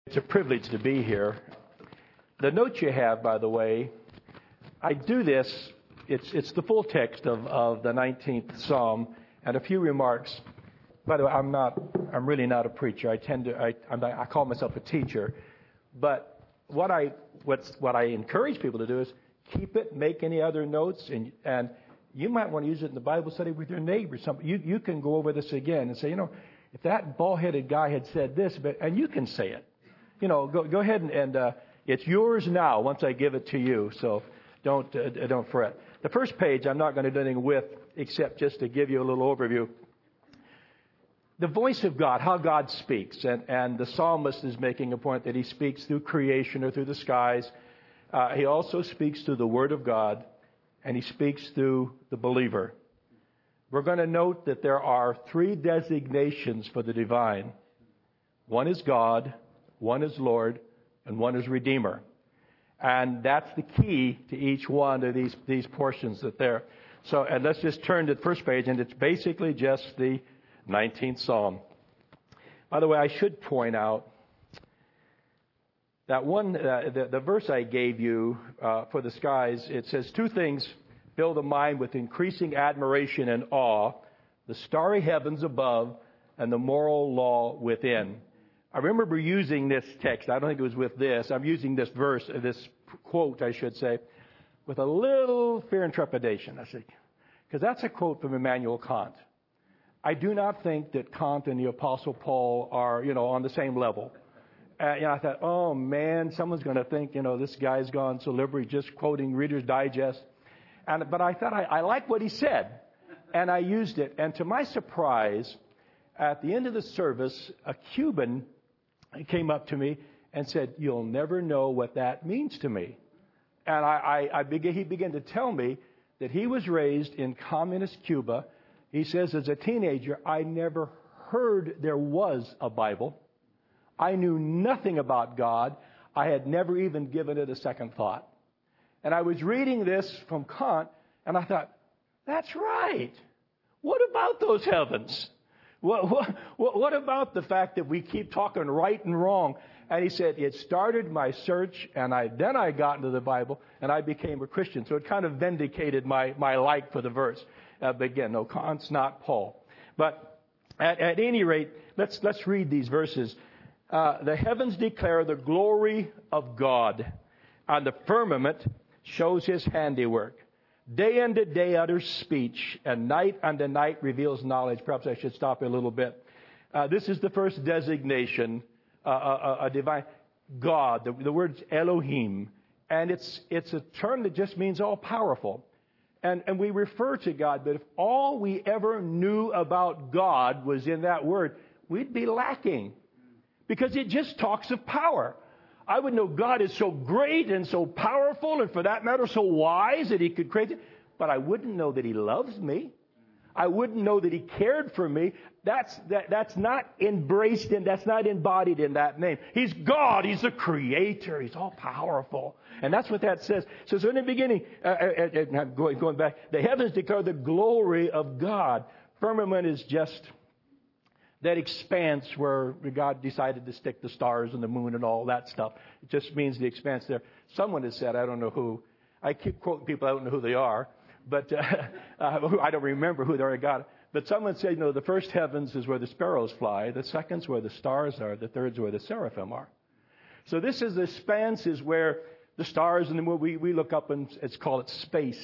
It's a privilege to be here. The note you have, by the way, I do this. It's the full text of the 19th Psalm and a few remarks. By the way, I'm really not a preacher. I call myself a teacher. But what I encourage people to do is keep it, make any other notes, and you might want to use it in the Bible study with your neighbor. You can go over this again and say, if that bald-headed guy had said this, and you can say it. Go ahead and it's yours now once I give it to you. So don't fret. The first page I'm not going to do anything with except just to give you a little overview. The voice of God, how God speaks. And the psalmist is making a point that he speaks through creation or through the skies. He also speaks through the Word of God, and he speaks through the believer. We're going to note that there are three designations for the divine. One is God, one is Lord, and one is Redeemer. And that's the key to each one of these portions that there. So, and let's just turn to the first page, and it's basically just the 19th Psalm. By the way, I should point out that the verse I gave you for the skies, it says two things fill the mind with increasing admiration and awe, the starry heavens above and the moral law within. I remember using this text. I don't think it was with this. I'm using this verse, this quote, I should say, with a little fear and trepidation. I say, because that's a quote from Immanuel Kant. I do not think that Kant and the Apostle Paul are, on the same level. I thought, oh man, someone's going to think, this guy's gone so liberal, just quoting Reader's Digest. But I thought I like what he said, and I used it. And to my surprise, at the end of the service, a Cuban came up to me and said, "You'll never know what that means to me." And he began to tell me that he was raised in communist Cuba. He says, as a teenager, I never heard there was a Bible. I knew nothing about God. I had never even given it a second thought. And I was reading this from Kant, and I thought, that's right. What about those heavens? What about the fact that we keep talking right and wrong? And he said, it started my search, and then I got into the Bible, and I became a Christian. So it kind of vindicated my like for the verse. But again, no, Kant's not Paul. But at any rate, let's read these verses. The heavens declare the glory of God, and the firmament shows his handiwork. Day unto day utters speech, and night unto night reveals knowledge. Perhaps I should stop a little bit. This is the first designation, a divine God. The word's Elohim, and it's a term that just means all powerful. And we refer to God, but if all we ever knew about God was in that word, we'd be lacking, because it just talks of power. I would know God is so great and so powerful, and for that matter, so wise that he could create it. But I wouldn't know that he loves me. I wouldn't know that he cared for me. That's not embraced in, that's not embodied in that name. He's God. He's the creator. He's all powerful. And that's what that says. So in the beginning, going back, the heavens declare the glory of God. Firmament is just that expanse where God decided to stick the stars and the moon and all that stuff. It just means the expanse there. Someone has said, I don't know who. I keep quoting people, I don't know who they are. But I don't remember who they are. God. But someone said, the first heavens is where the sparrows fly. The second's where the stars are. The third's where the seraphim are. So this is the expanse is where the stars and the moon, we look up and it's called space.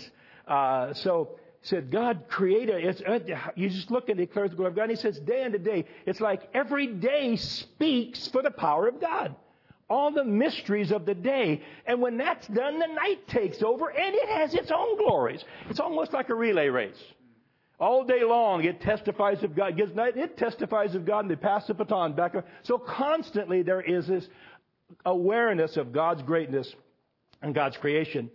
So said God created, you just look and declare the glory of God. And he says day unto day, it's like every day speaks for the power of God. All the mysteries of the day. And when that's done, the night takes over and it has its own glories. It's almost like a relay race. All day long it testifies of God. It testifies of God and they pass the baton back. So constantly there is this awareness of God's greatness and God's creation.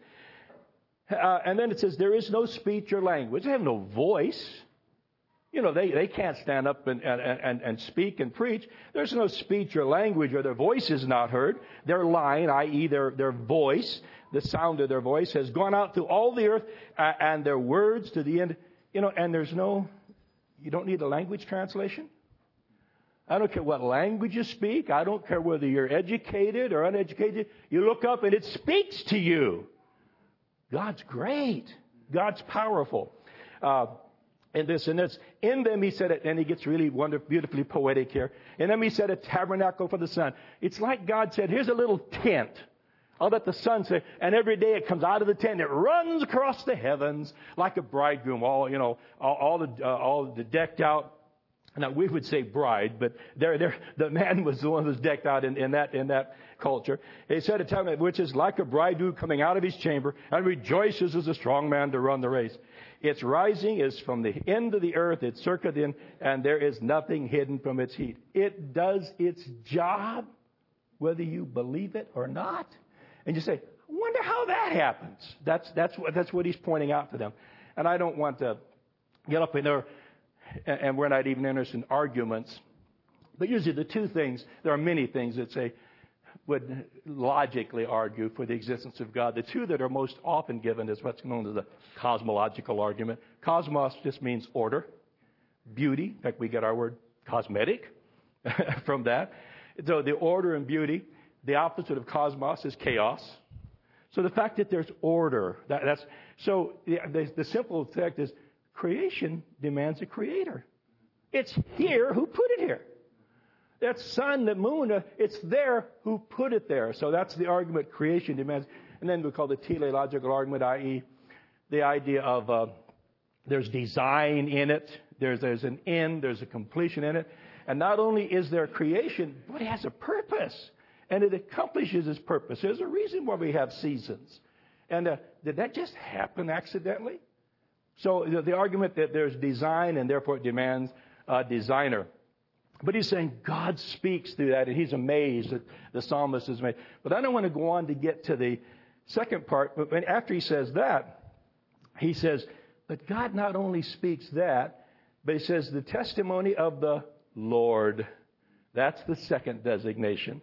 And then it says, there is no speech or language. They have no voice. They can't stand up and speak and preach. There's no speech or language, or their voice is not heard. Their line, i.e. their voice, the sound of their voice, has gone out through all the earth, and their words to the end. And you don't need a language translation. I don't care what language you speak. I don't care whether you're educated or uneducated. You look up and it speaks to you. God's great. God's powerful. And this, in them he said it, and he gets really wonderful, beautifully poetic here. In them he said a tabernacle for the sun. It's like God said, here's a little tent. I'll let the sun say, and every day it comes out of the tent, and it runs across the heavens like a bridegroom, all the decked out. Now we would say bride, but the man was the one who was decked out in that culture. He said a tabernacle which is like a bridegroom coming out of his chamber and rejoices as a strong man to run the race. Its rising is from the end of the earth, its circuit in, and there is nothing hidden from its heat. It does its job, whether you believe it or not. And you say, I wonder how that happens. That's what he's pointing out to them. And I don't want to get up in there, and we're not even interested in arguments. But usually the two things, there are many things that would logically argue for the existence of God. The two that are most often given is what's known as the cosmological argument. Cosmos just means order, beauty. In fact, we get our word cosmetic from that. So the order and beauty. The opposite of cosmos is chaos. So the fact that there's order, the simple fact is creation demands a creator. It's here who put it here. That sun, the moon, it's there who put it there. So that's the argument creation demands. And then we call the teleological argument, i.e. the idea of there's design in it. There's an end. There's a completion in it. And not only is there creation, but it has a purpose. And it accomplishes its purpose. There's a reason why we have seasons. And did that just happen accidentally? So the argument that there's design and therefore it demands a designer. But he's saying God speaks through that, and he's amazed that the psalmist is amazed. But I don't want to go on to get to the second part. But after he says that, he says, but God not only speaks that, but he says the testimony of the Lord. That's the second designation.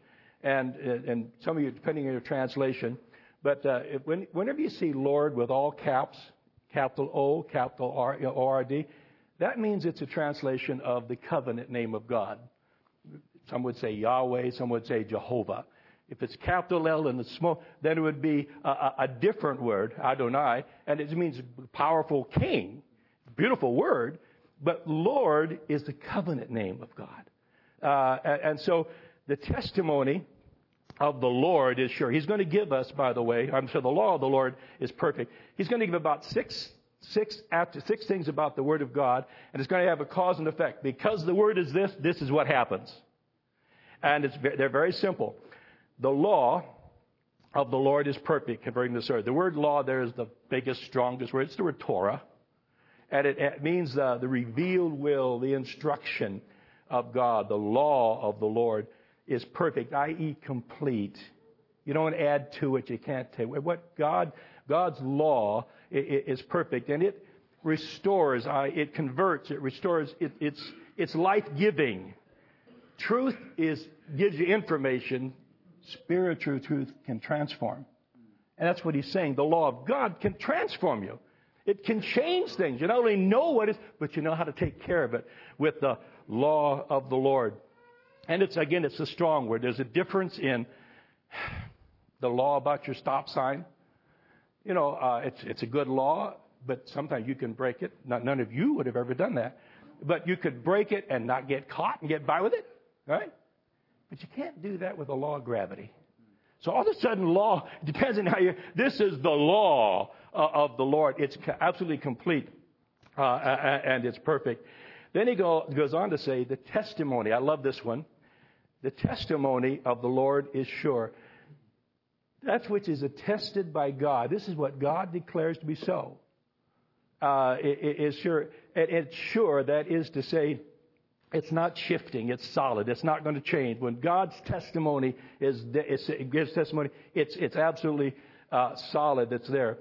And some of you, depending on your translation, but whenever you see Lord with all caps, capital O, capital R, O-R-D, that means it's a translation of the covenant name of God. Some would say Yahweh, some would say Jehovah. If it's capital L and it's small, then it would be a different word, Adonai, and it means powerful king. Beautiful word, but Lord is the covenant name of God. And so the testimony of the Lord is sure. He's going to give us, by the way, I'm sure the law of the Lord is perfect. He's going to give about six things about the Word of God, and it's going to have a cause and effect. Because the Word is this is what happens. And they're very simple. The law of the Lord is perfect, converting this earth. The word law there is the biggest, strongest word. It's the word Torah. And it means the revealed will, the instruction of God. The law of the Lord is perfect, i.e. complete. You don't add to it. You can't take what God's law is perfect, and it restores. It converts. It restores. It's life-giving. Truth gives you information. Spiritual truth can transform, and that's what he's saying. The law of God can transform you. It can change things. You not only know what it is, but you know how to take care of it with the law of the Lord. And it's a strong word. There's a difference in the law about your stop sign. You know, it's a good law, but sometimes you can break it. None of you would have ever done that. But you could break it and not get caught and get by with it, right? But you can't do that with the law of gravity. So all of a sudden, law, depends on how this is the law of the Lord. It's absolutely complete, and it's perfect. Then he goes on to say the testimony. I love this one. The testimony of the Lord is sure. That which is attested by God. This is what God declares to be so. It is sure. It's sure. That is to say, it's not shifting. It's solid. It's not going to change. When God's testimony gives testimony, it's absolutely solid. It's there.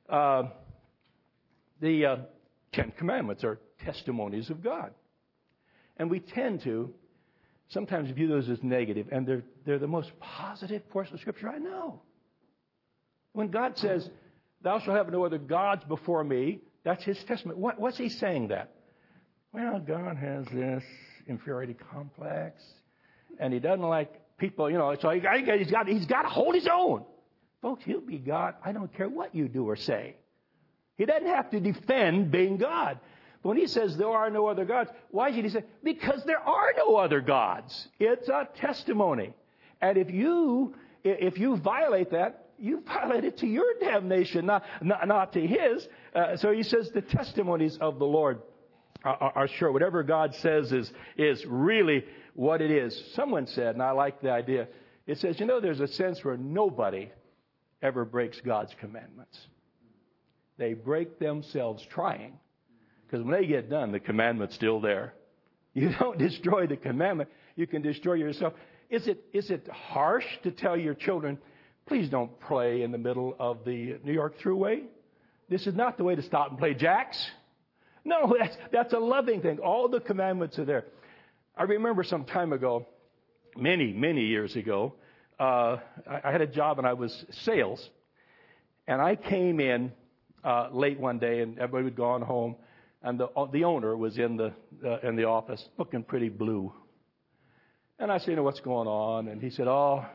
The Ten Commandments are testimonies of God, and we tend to sometimes view those as negative, and they're the most positive portion of Scripture I know. When God says, "Thou shalt have no other gods before me," that's His testimony. What's He saying that? Well, God has this, inferiority complex. And he doesn't like people, so he's got to hold his own. Folks, he'll be God. I don't care what you do or say. He doesn't have to defend being God. But when he says there are no other gods, why should he say? Because there are no other gods. It's a testimony. And if you violate that, you violate it to your damnation, not to his. So he says the testimonies of the Lord are sure. Whatever God says is really what it is. Someone said, and I like the idea, it says, there's a sense where nobody ever breaks God's commandments. They break themselves trying. Because when they get done, the commandment's still there. You don't destroy the commandment. You can destroy yourself. Is it harsh to tell your children, please don't play in the middle of the New York Thruway? This is not the way to stop and play jacks. No, that's a loving thing. All the commandments are there. I remember some time ago, many, many years ago, I had a job and I was sales. And I came in late one day and everybody had gone home. And the owner was in the office looking pretty blue. And I said, what's going on? And he said,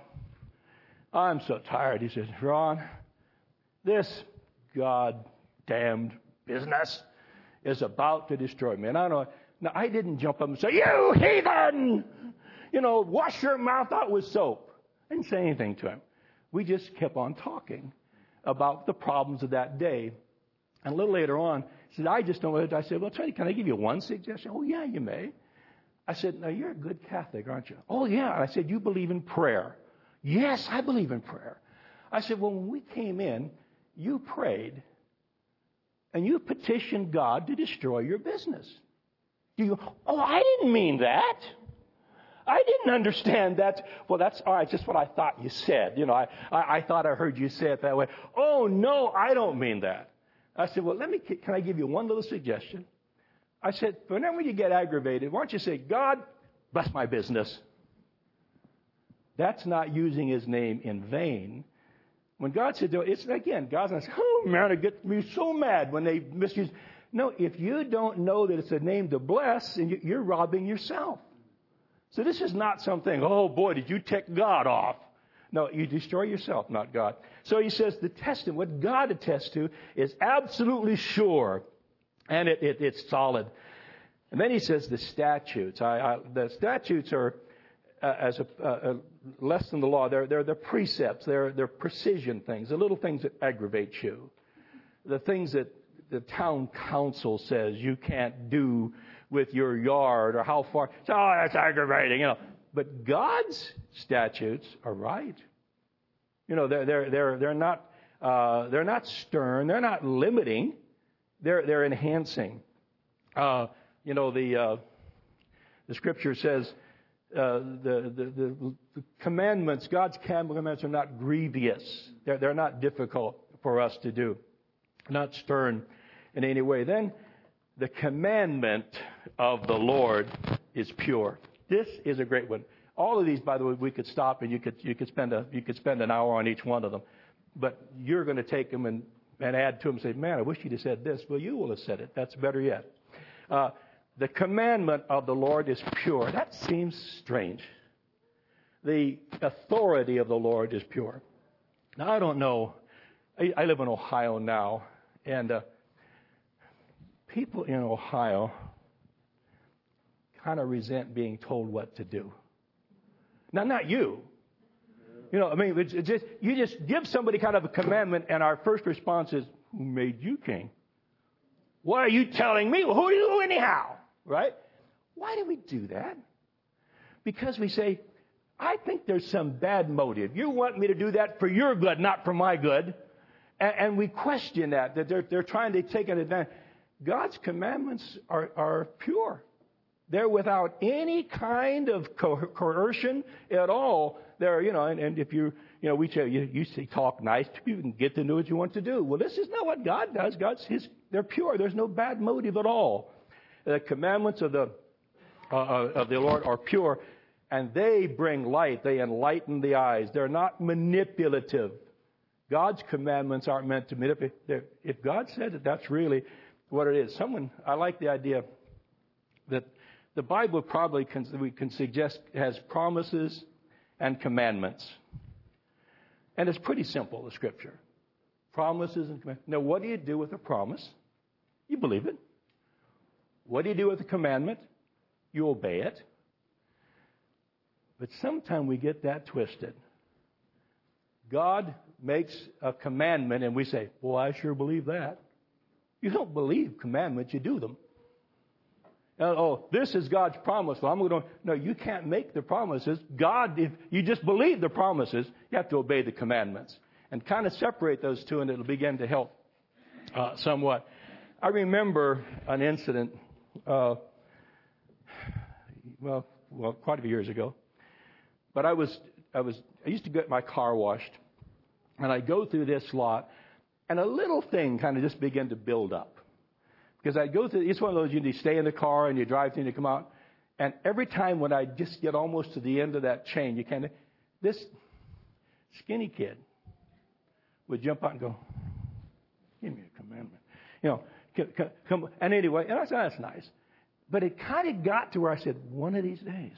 I'm so tired. He said, Ron, this goddamned business is about to destroy me. And I don't know. Now, I didn't jump up and say, you heathen! Wash your mouth out with soap. I didn't say anything to him. We just kept on talking about the problems of that day. And a little later on, he said, I just don't know. I said, well, can I give you one suggestion? Oh, yeah, you may. I said, now, you're a good Catholic, aren't you? Oh, yeah. And I said, you believe in prayer. Yes, I believe in prayer. I said, well, when we came in, you prayed, and you petitioned God to destroy your business. You go, oh, I didn't mean that. I didn't understand that. Well, that's all right. Just what I thought you said. I thought I heard you say it that way. Oh, no, I don't mean that. I said, well, can I give you one little suggestion? I said, whenever you get aggravated, why don't you say, God, bless my business. That's not using his name in vain. When God said, it's again, God's not saying, oh, man, it gets me so mad when they misuse. No, if you don't know that it's a name to bless, and you're robbing yourself. So this is not something, oh, boy, did you tick God off? No, you destroy yourself, not God. So he says the testing, what God attests to, is absolutely sure, and it's solid. And then he says the statutes. The statutes are less than the law. They're the precepts. They're precision things, the little things that aggravate you, the things that the town council says you can't do with your yard or how far. Oh, that's aggravating, But God's statutes are right. They're not stern. They're not limiting. They're enhancing. The Scripture says the commandments, God's commandments, are not grievous. They're not difficult for us to do. Not stern in any way. Then the commandment of the Lord is pure. This is a great one. All of these, by the way, we could stop and you could spend an hour on each one of them. But you're going to take them and add to them and say, man, I wish you'd have said this. Well, you will have said it. That's better yet. The commandment of the Lord is pure. That seems strange. The authority of the Lord is pure. Now, I don't know. I live in Ohio now, and people in Ohio kind of resent being told what to do. Now, not you. You just give somebody kind of a commandment, and our first response is, who made you king? What are you telling me? Well, who are you anyhow? Right? Why do we do that? Because we say, I think there's some bad motive. You want me to do that for your good, not for my good. And we question that they're trying to take an advantage. God's commandments are pure. They're without any kind of coercion at all. They're, and if we tell you say talk nice to people and get to know what you want to do. Well, this is not what God does. They're pure. There's no bad motive at all. The commandments of the Lord are pure, and they bring light. They enlighten the eyes. They're not manipulative. God's commandments aren't meant to manipulate. If God said it, that's really what it is. I like the idea that The Bible probably we can suggest has promises and commandments. And it's pretty simple, the Scripture. Promises and commandments. Now, what do you do with a promise? You believe it. What do you do with a commandment? You obey it. But sometimes we get that twisted. God makes a commandment and we say, well, I sure believe that. You don't believe commandments, you do them. Oh, this is God's promise. Well, I'm going to. No, you can't make the promises. God, if you just believe the promises, you have to obey the commandments. And kind of separate those two, and it'll begin to help somewhat. I remember an incident, quite a few years ago. But I used to get my car washed, and I go through this lot, and a little thing kind of just began to build up. Because I'd go through, it's one of those, you stay in the car and you drive through and you come out. And every time when I just get almost to the end of that chain, this skinny kid would jump out and go, give me a commandment. Come. And anyway, and I said, that's nice. But it kind of got to where I said, one of these days,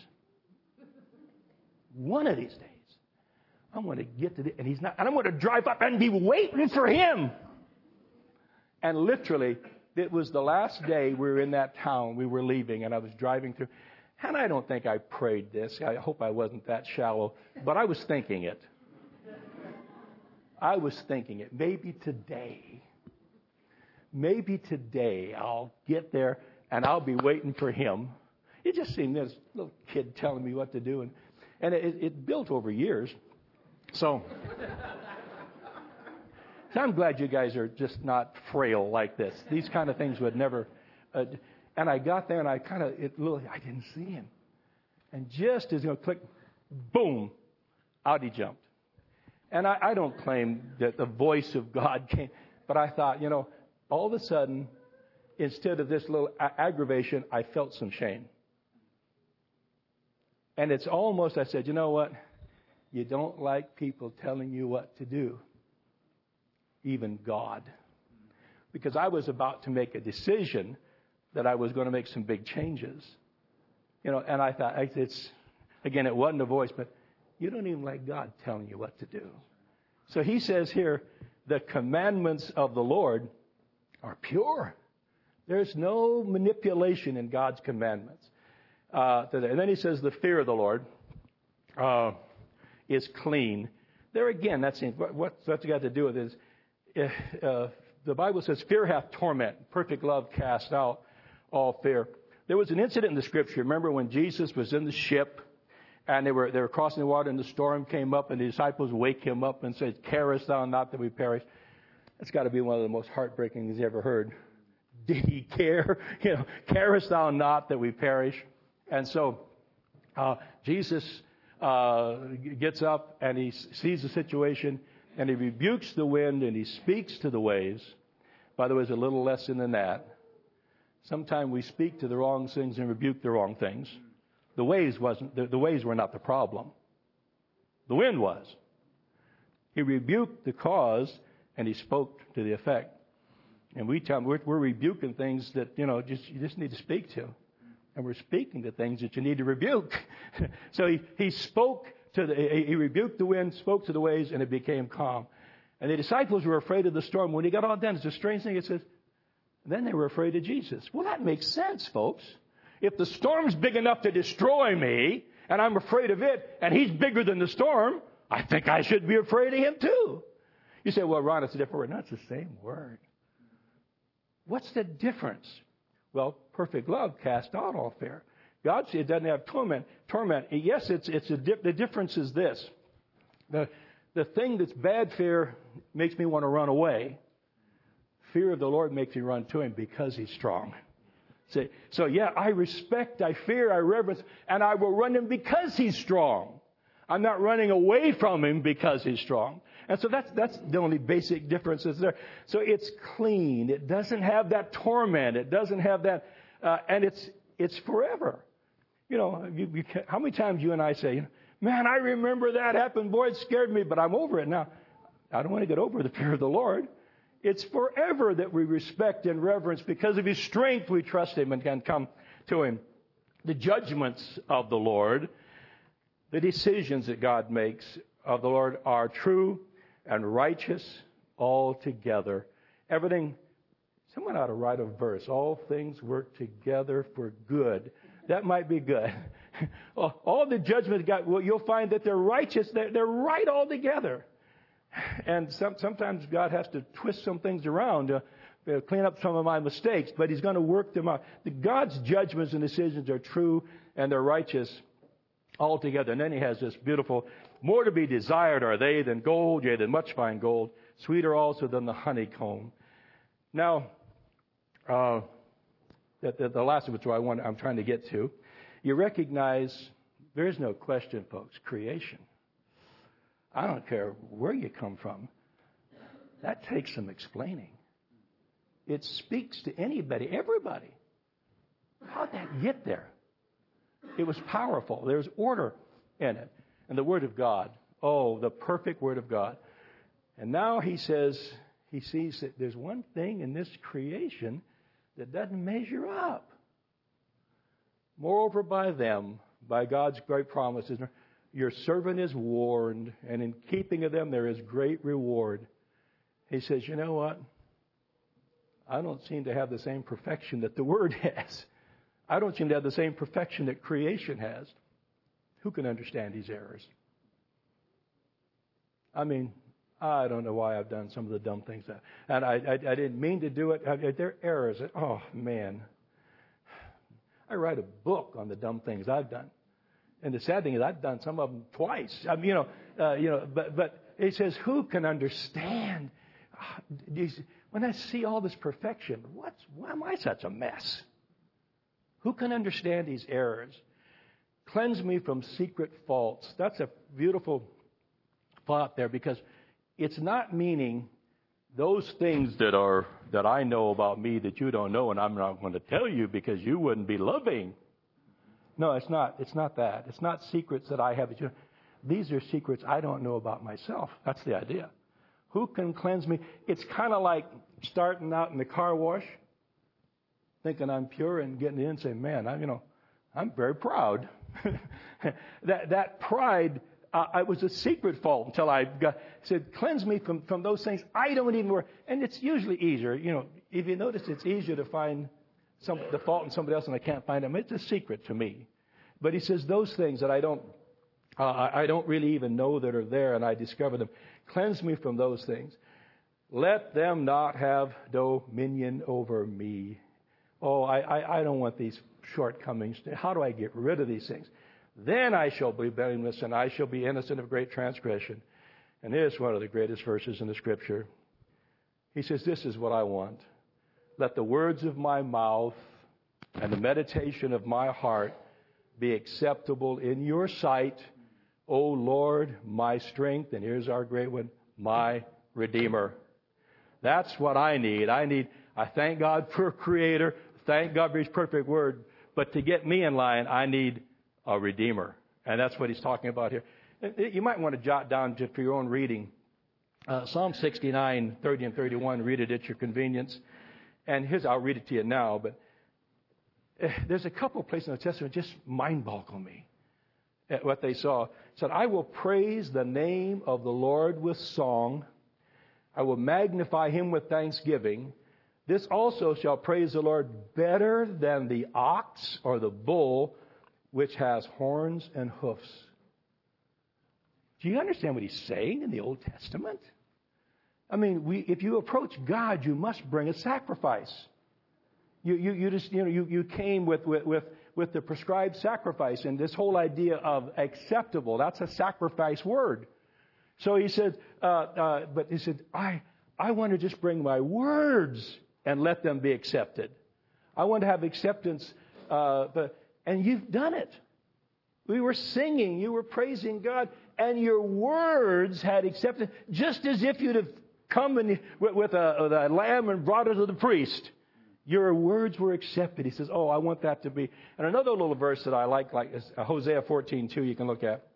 I'm going to get to the, and he's not, and I'm going to drive up and be waiting for him. And literally, it was the last day we were in that town. We were leaving, and I was driving through. And I don't think I prayed this. I hope I wasn't that shallow. But I was thinking it. Maybe today I'll get there, and I'll be waiting for him. It just seemed this little kid telling me what to do. And it built over years. So I'm glad you guys are just not frail like this. These kind of things would never. And I got there and I didn't see him. And just as click, boom, out he jumped. And I don't claim that the voice of God came, but I thought, all of a sudden, instead of this little aggravation, I felt some shame. And it's almost, I said, you know what? You don't like people telling you what to do. Even God. Because I was about to make a decision that I was going to make some big changes. And I thought, it wasn't a voice, but you don't even like God telling you what to do. So he says here, the commandments of the Lord are pure. There's no manipulation in God's commandments. And then he says the fear of the Lord is clean. There again, that's what's got to do with this. The Bible says, fear hath torment. Perfect love casts out all fear. There was an incident in the Scripture. Remember when Jesus was in the ship and they were crossing the water and the storm came up and the disciples wake him up and said, carest thou not that we perish? That's got to be one of the most heartbreaking things you ever heard. Did he care? Carest thou not that we perish? And so Jesus gets up and he sees the situation and he rebukes the wind and he speaks to the waves. By the way, there's a little lesson in that. Sometimes we speak to the wrong things and rebuke the wrong things. The waves were not the problem. The wind was. He rebuked the cause and he spoke to the effect. And we tell him we're rebuking things that you just need to speak to. And we're speaking to things that you need to rebuke. So he spoke he rebuked the wind, spoke to the waves, and it became calm. And the disciples were afraid of the storm. When he got all done, it's a strange thing. It says, then they were afraid of Jesus. Well, that makes sense, folks. If the storm's big enough to destroy me, and I'm afraid of it, and he's bigger than the storm, I think I should be afraid of him too. You say, well, Ron, it's a different word. No, it's the same word. What's the difference? Well, perfect love casts out all fear. God said it doesn't have torment. Yes, the difference is this. The thing that's bad fear makes me want to run away. Fear of the Lord makes me run to him because he's strong. See? So yeah, I respect, I fear, I reverence, and I will run him because he's strong. I'm not running away from him because he's strong. And so that's the only basic difference is there. So it's clean. It doesn't have that torment. It doesn't have that, and it's forever. How many times you and I say, man, I remember that happened. Boy, it scared me, but I'm over it now. I don't want to get over the fear of the Lord. It's forever that we respect and reverence. Because of his strength, we trust him and can come to him. The judgments of the Lord, the decisions that God makes of the Lord are true and righteous altogether. Everything, someone ought to write a verse. All things work together for good. That might be good. All the judgments God, well, you'll find that they're righteous. They're right all together. And sometimes God has to twist some things around to clean up some of my mistakes, but He's going to work them out. God's judgments and decisions are true and they're righteous altogether. And then He has this beautiful, more to be desired are they than gold, yea, than much fine gold, sweeter also than the honeycomb. Now, the last of which I'm trying to get to, you recognize there is no question, folks, creation. I don't care where you come from. That takes some explaining. It speaks to anybody, everybody. How'd that get there? It was powerful. There's order in it. And the Word of God, oh, the perfect Word of God. And now he says, he sees that there's one thing in this creation that doesn't measure up. Moreover, by them, by God's great promises, your servant is warned, and in keeping of them there is great reward. He says, you know what? I don't seem to have the same perfection that the Word has. I don't seem to have the same perfection that creation has. Who can understand these errors? I mean, I don't know why I've done some of the dumb things. And I didn't mean to do it. They're errors. Oh, man. I write a book on the dumb things I've done. And the sad thing is I've done some of them twice. I mean, but it says, who can understand? When I see all this perfection, why am I such a mess? Who can understand these errors? Cleanse me from secret faults. That's a beautiful thought there, because it's not meaning those things that I know about me that you don't know, and I'm not going to tell you because you wouldn't be loving. No, it's not. It's not that. It's not secrets that I have. These are secrets I don't know about myself. That's the idea. Who can cleanse me? It's kind of like starting out in the car wash, thinking I'm pure, and getting in and saying, man, I'm very proud. that pride, it was a secret fault until I said, cleanse me from those things I don't even worry. And it's usually easier. If you notice, it's easier to find the fault in somebody else and I can't find them. It's a secret to me. But he says those things that I don't really even know that are there, and I discover them. Cleanse me from those things. Let them not have dominion over me. Oh, I don't want these shortcomings. How do I get rid of these things? Then I shall be blameless, and I shall be innocent of great transgression. And here's one of the greatest verses in the Scripture. He says, this is what I want. Let the words of my mouth and the meditation of my heart be acceptable in your sight, O Lord, my strength. And here's our great one, my Redeemer. That's what I need. I thank God for a Creator. Thank God for His perfect Word. But to get me in line, I need a Redeemer. And that's what he's talking about here. You might want to jot down just for your own reading. Psalm 69, 30 and 31. Read it at your convenience. And I'll read it to you now. But there's a couple of places in the Testament that just mind-boggle me at what they saw. It said, I will praise the name of the Lord with song. I will magnify Him with thanksgiving. This also shall praise the Lord better than the ox or the bull, which has horns and hoofs. Do you understand what he's saying in the Old Testament? I mean, if you approach God, you must bring a sacrifice. You came with the prescribed sacrifice, and this whole idea of acceptable, that's a sacrifice word. So he said, but he said, I want to just bring my words and let them be accepted. I want to have acceptance, and you've done it. We were singing, you were praising God, and your words had accepted, just as if you'd have come with a lamb and brought it to the priest. Your words were accepted. He says, oh, I want that to be. And another little verse that I like is Hosea 14:2 you can look at.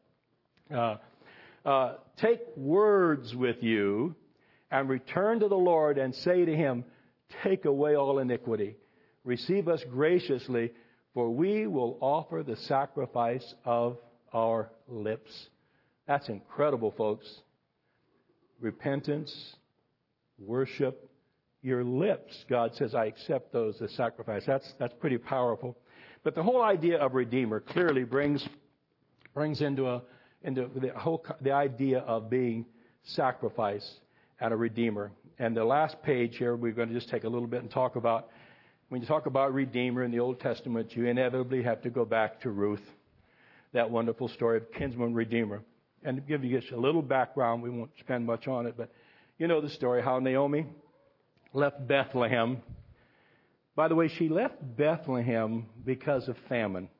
Take words with you and return to the Lord and say to Him, take away all iniquity. Receive us graciously, for we will offer the sacrifice of our lips. That's incredible, folks. Repentance, worship, your lips. God says, I accept those as sacrifice. That's pretty powerful. But the whole idea of Redeemer clearly brings into the idea of being sacrifice and a Redeemer. And the last page here, we're going to just take a little bit and talk about, when you talk about Redeemer in the Old Testament, you inevitably have to go back to Ruth, that wonderful story of kinsman Redeemer. And to give you just a little background, we won't spend much on it, but you know the story, how Naomi left Bethlehem. By the way, she left Bethlehem because of famine,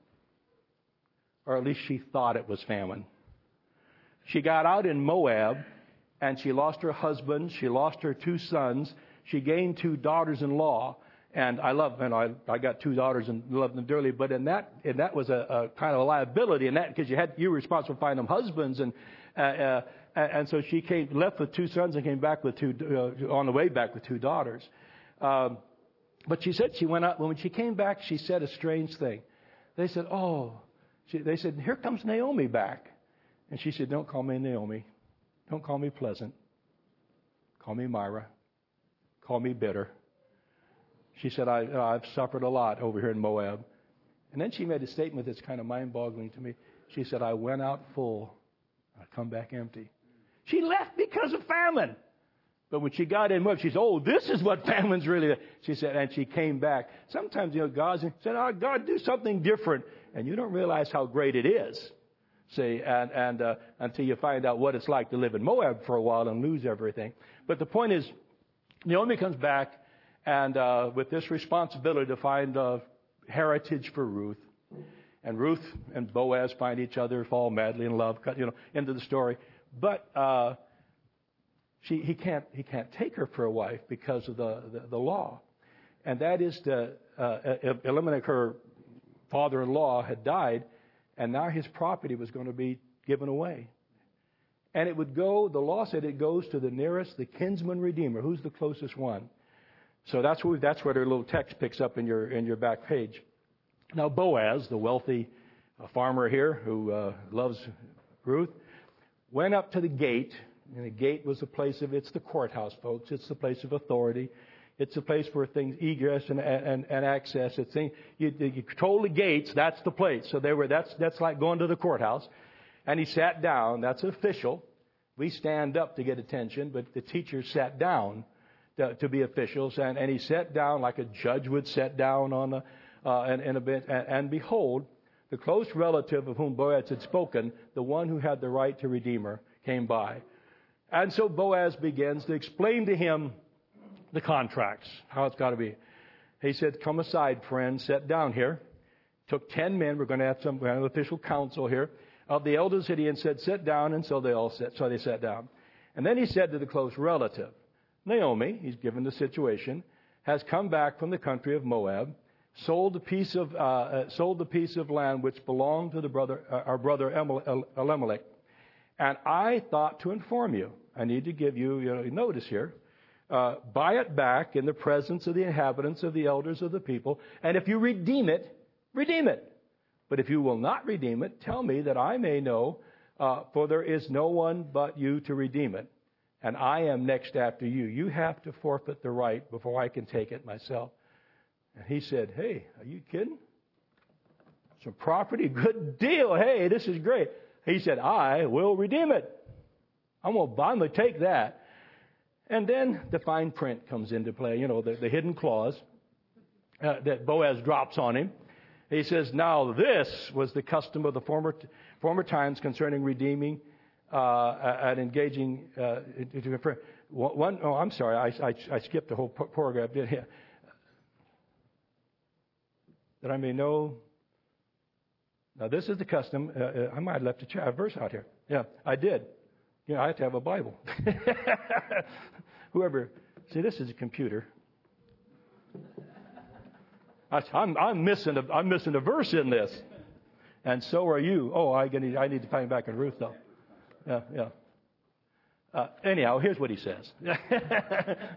or at least she thought it was famine. She got out in Moab, and she lost her husband. She lost her 2 sons. She gained 2 daughters-in-law. And I got 2 daughters and love them dearly. But in that was a kind of a liability in that, because you were responsible for finding them husbands. And so she left with 2 sons and came back with 2 on the way back with 2 daughters. But she said she went out. When she came back, she said a strange thing. They said, they said, here comes Naomi back. And she said, don't call me Naomi. Don't call me pleasant. Call me Myra. Call me bitter. She said, I've suffered a lot over here in Moab. And then she made a statement that's kind of mind-boggling to me. She said, I went out full. I come back empty. She left because of famine. But when she got in Moab, she said, this is what famine's really. She said, and she came back. Sometimes, God said, God, do something different. And you don't realize how great it is. See, and until you find out what it's like to live in Moab for a while and lose everything. But the point is, Naomi comes back and with this responsibility to find heritage for Ruth. And Ruth and Boaz find each other, fall madly in love, into the story. But he can't take her for a wife because of the law. And that is to eliminate her father-in-law had died, and now his property was going to be given away. And it would go, the law said it goes to the nearest, the kinsman redeemer. Who's the closest one? So that's what our little text picks up in your back page. Now Boaz, the wealthy farmer here who loves Ruth, went up to the gate. And the gate was it's the courthouse, folks. It's the place of authority. It's a place for things, egress and access. It's you control the gates. That's the place. So that's like going to the courthouse. And he sat down. That's official. We stand up to get attention, but the teachers sat down to be officials. And he sat down like a judge would sit down on in a bench. And behold, the close relative of whom Boaz had spoken, the one who had the right to redeem her, came by. And so Boaz begins to explain to him the contracts, how it's got to be. He said, come aside, friend, sit down here. Took 10 men. We're going to have some official council here of the elders that he had said, sit down. And so they sat down. And then he said to the close relative, Naomi, he's given the situation, has come back from the country of Moab, sold the piece of land which belonged to our brother Elimelech. And I thought to inform you. I need to give you notice here. Buy it back in the presence of the inhabitants, of the elders of the people. And if you redeem it, redeem it. But if you will not redeem it, tell me that I may know, for there is no one but you to redeem it. And I am next after you. You have to forfeit the right before I can take it myself. And he said, hey, are you kidding? Some property, good deal. Hey, this is great. He said, I will redeem it. I'm going to take that. And then the fine print comes into play, the hidden clause that Boaz drops on him. He says, now this was the custom of the former times concerning redeeming and engaging. I'm sorry, I skipped the whole paragraph. That I may know. Now this is the custom. I might have left a verse out here. Yeah, I did. I have to have a Bible. See, this is a computer. I'm missing a verse in this, and so are you. I need to find back in Ruth though. Yeah. Anyhow, here's what he says.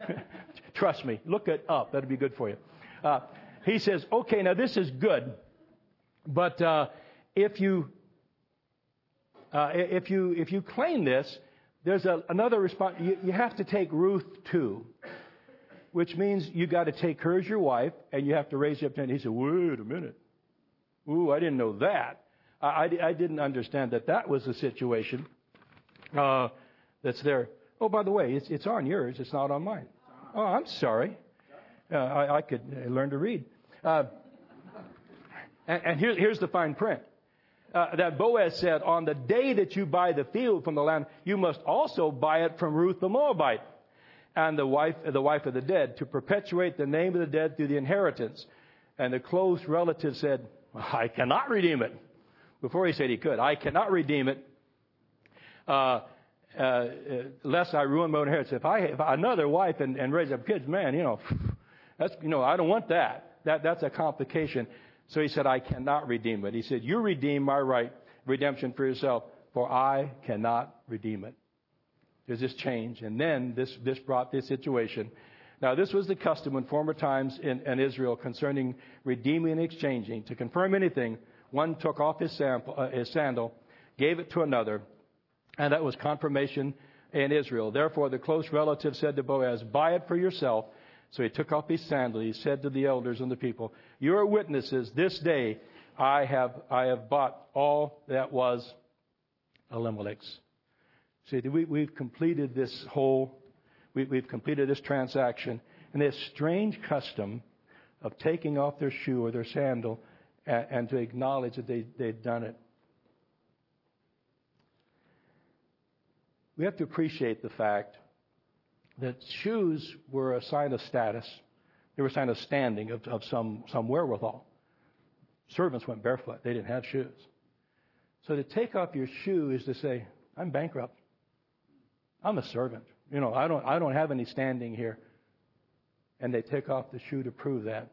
Trust me. Look it up. That'll be good for you. He says, okay, now this is good. But if you claim this, there's another response. You have to take Ruth too, which means you got to take her as your wife, and you have to raise her up. And he said, "Wait a minute. Ooh, I didn't know that. I didn't understand that was the situation that's there. Oh, by the way, it's on yours. It's not on mine. Oh, I'm sorry. I could learn to read. And here's the fine print. That Boaz said, on the day that you buy the field from the land, you must also buy it from Ruth the Moabite, and the wife of the dead, to perpetuate the name of the dead through the inheritance. And the close relative said, I cannot redeem it. Before he said he could. I cannot redeem it, lest I ruin my own inheritance. If I have another wife and raise up kids, man, that's, I don't want that. That's a complication. So he said, I cannot redeem it. He said, you redeem my redemption for yourself, for I cannot redeem it. There's this change. And then this brought this situation. Now, this was the custom in former times in Israel concerning redeeming and exchanging. To confirm anything, one took off his sandal, gave it to another, and that was confirmation in Israel. Therefore, the close relative said to Boaz, buy it for yourself. So he took off his sandal. He said to the elders and the people, you are witnesses. This day I have bought all that was Elimelech's. See, we've completed this we've completed this transaction. And this strange custom of taking off their shoe or their sandal and to acknowledge that they'd done it. We have to appreciate the fact that shoes were a sign of status. They were a sign of standing, of some wherewithal. Servants went barefoot. They didn't have shoes. So to take off your shoe is to say, I'm bankrupt. I'm a servant. I don't have any standing here. And they take off the shoe to prove that.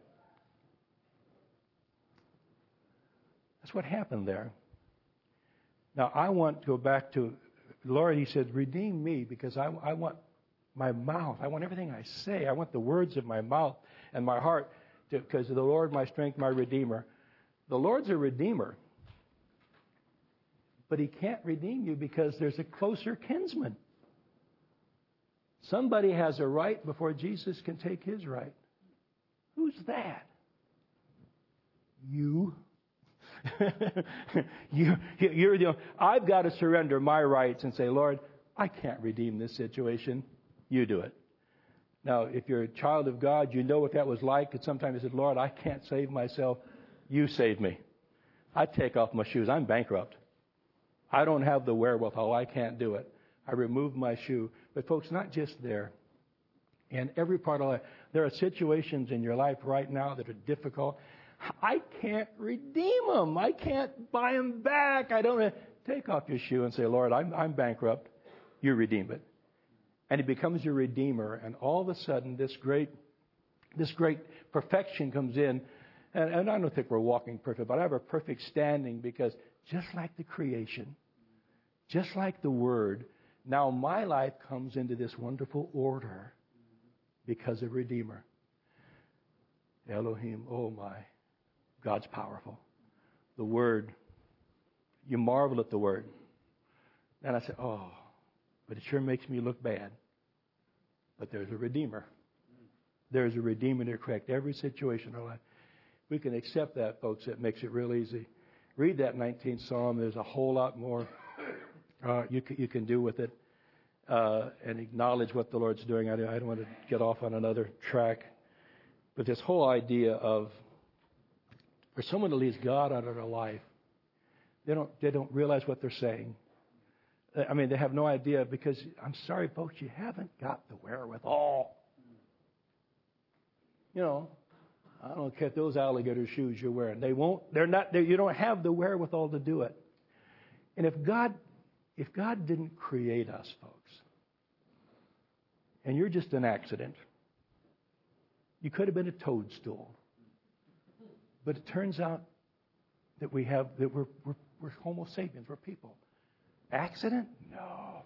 That's what happened there. Now, I want to go back to, Lord, he said, redeem me because I want my mouth. I want everything I say. I want the words of my mouth and my heart because the Lord, my strength, my redeemer. The Lord's a redeemer. But he can't redeem you because there's a closer kinsman. Somebody has a right before Jesus can take his right. Who's that? You. I've got to surrender my rights and say, Lord, I can't redeem this situation. You do it. Now, if you're a child of God, you know what that was like. And sometimes you said, Lord, I can't save myself. You save me. I take off my shoes. I'm bankrupt. I don't have the wherewithal. I can't do it. I remove my shoe. But folks, not just there. In every part of life, there are situations in your life right now that are difficult. I can't redeem them. I can't buy them back. I don't take off your shoe and say, Lord, I'm bankrupt. You redeem it. And he becomes your redeemer. And all of a sudden, this great perfection comes in. And I don't think we're walking perfect, but I have a perfect standing because just like the creation, just like the Word, now my life comes into this wonderful order because of Redeemer. Elohim, oh my, God's powerful. The Word, you marvel at the Word. And I said, oh, but it sure makes me look bad. But there's a Redeemer. There's a Redeemer to correct every situation in our life. We can accept that, folks. It makes it real easy. Read that 19th Psalm. There's a whole lot more you can do with it and acknowledge what the Lord's doing. I don't want to get off on another track. But this whole idea of for someone to leave God out of their life, they don't realize what they're saying. I mean, they have no idea because, I'm sorry, folks, you haven't got the wherewithal. I don't care if those alligator shoes you're wearing. You don't have the wherewithal to do it. And if God didn't create us, folks, and you're just an accident, you could have been a toadstool. But it turns out that we're Homo sapiens, we're people. Accident? No.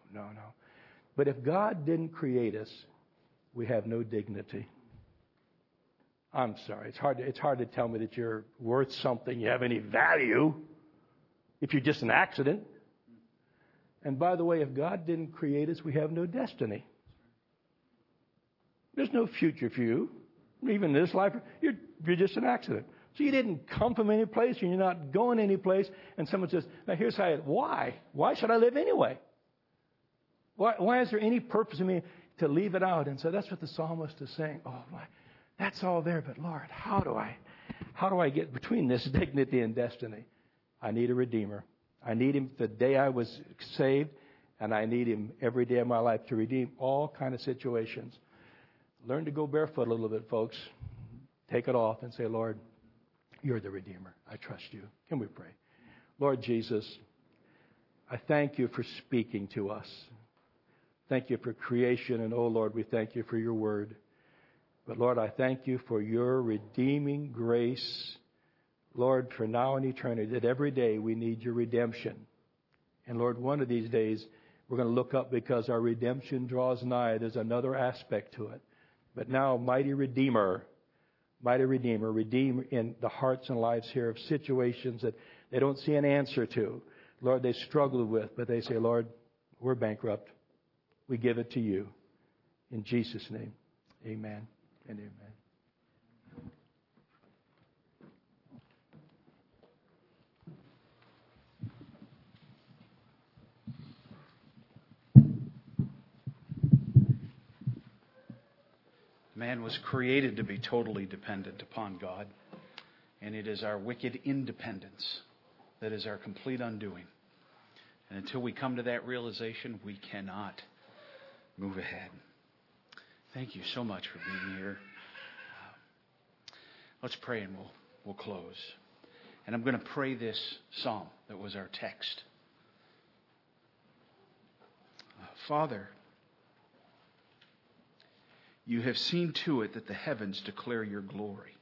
But if God didn't create us, we have no dignity. I'm sorry. It's hard to tell me that you're worth something, you have any value, if you're just an accident. And by the way, if God didn't create us, we have no destiny. There's no future for you. Even in this life, you're just an accident. So you didn't come from any place, and you're not going any place. And someone says, now here's how why? Why should I live anyway? Why is there any purpose in me to leave it out? And so that's what the psalmist is saying. Oh my, that's all there, but Lord, how do I get between this dignity and destiny? I need a Redeemer. I need Him the day I was saved, and I need Him every day of my life to redeem all kind of situations. Learn to go barefoot a little bit, folks. Take it off and say, Lord, You're the Redeemer. I trust You. Can we pray? Lord Jesus, I thank You for speaking to us. Thank You for creation, and oh Lord, we thank You for Your word. But Lord, I thank You for Your redeeming grace, Lord, for now and eternity, that every day we need Your redemption. And Lord, one of these days we're going to look up because our redemption draws nigh. There's another aspect to it. But now, mighty Redeemer, redeem in the hearts and lives here of situations that they don't see an answer to. Lord, they struggle with, but they say, Lord, we're bankrupt. We give it to You. In Jesus' name, amen and amen. Man was created to be totally dependent upon God, and it is our wicked independence that is our complete undoing. And until we come to that realization, we cannot move ahead. Thank you so much for being here. Let's pray and we'll close. And I'm going to pray this psalm that was our text. Father, You have seen to it that the heavens declare Your glory,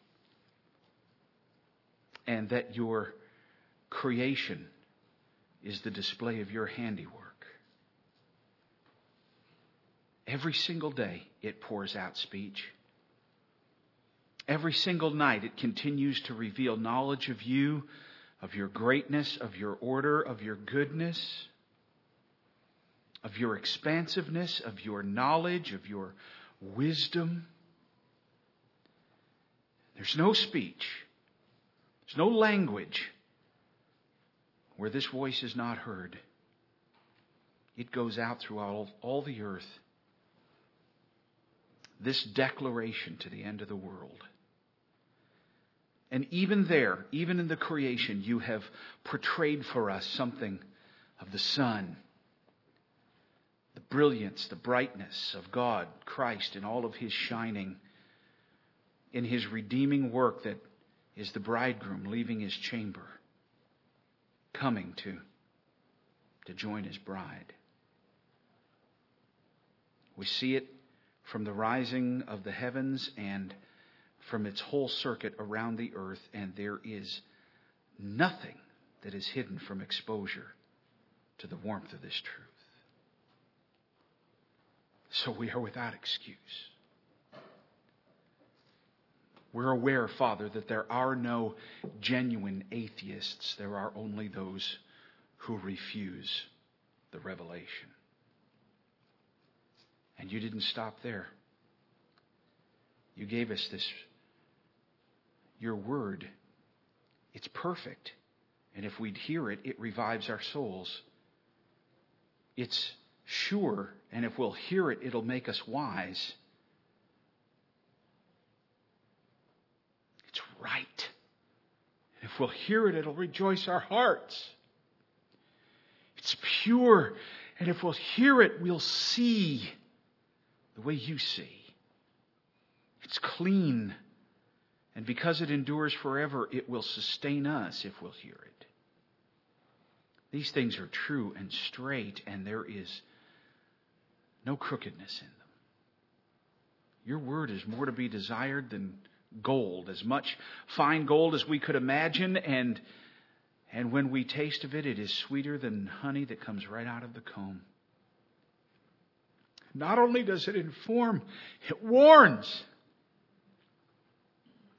and that Your creation is the display of Your handiwork. Every single day it pours out speech. Every single night it continues to reveal knowledge of You, of Your greatness, of Your order, of Your goodness, of Your expansiveness, of Your knowledge, of Your wisdom. There's no speech, there's no language where this voice is not heard. It goes out throughout all the earth. This declaration to the end of the world. And even there, even in the creation, You have portrayed for us something of the sun. The brilliance, the brightness of God, Christ, in all of His shining, in His redeeming work that is the bridegroom leaving his chamber, coming to join his bride. We see it from the rising of the heavens and from its whole circuit around the earth, and there is nothing that is hidden from exposure to the warmth of this truth. So we are without excuse. We're aware, Father, that there are no genuine atheists. There are only those who refuse the revelation. And You didn't stop there. You gave us this, Your word. It's perfect. And if we'd hear it, it revives our souls. It's sure, and if we'll hear it, it'll make us wise. It's right. And if we'll hear it, it'll rejoice our hearts. It's pure, and if we'll hear it, we'll see the way You see. It's clean, and because it endures forever, it will sustain us if we'll hear it. These things are true and straight, and there is no crookedness in them. Your word is more to be desired than gold, as much fine gold as we could imagine, and when we taste of it, it is sweeter than honey that comes right out of the comb. Not only does it inform, it warns.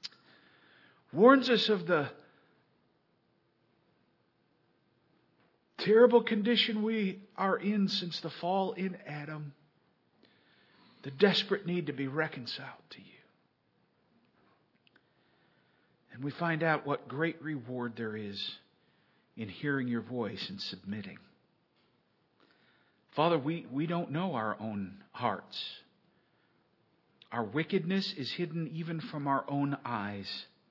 warns us of the terrible condition we are in since the fall in Adam, the desperate need to be reconciled to you. And we find out what great reward there is in hearing your voice and submitting. Father, we don't know our own hearts. Our wickedness is hidden even from our own eyes.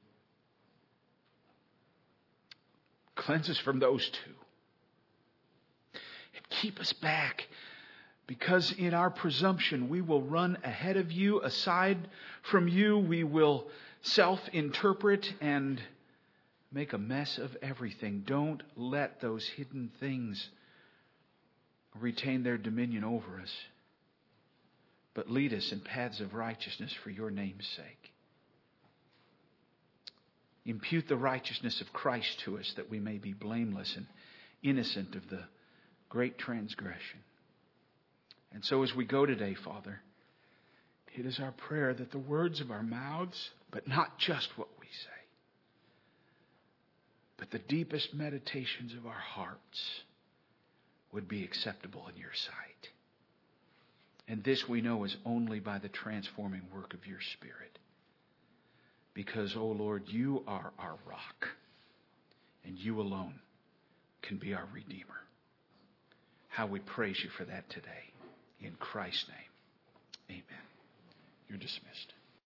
Cleanse us from those two. And keep us back, because in our presumption we will run ahead of you, aside from you. We will self-interpret and make a mess of everything. Don't let those hidden things retain their dominion over us, but lead us in paths of righteousness for your name's sake. Impute the righteousness of Christ to us, that we may be blameless and innocent of the great transgression. And so as we go today, Father, it is our prayer that the words of our mouths, but not just what we say, but the deepest meditations of our hearts would be acceptable in your sight. And this we know is only by the transforming work of your Spirit. Because, O Lord, you are our rock, and you alone can be our Redeemer. How we praise you for that today. In Christ's name, amen. You're dismissed.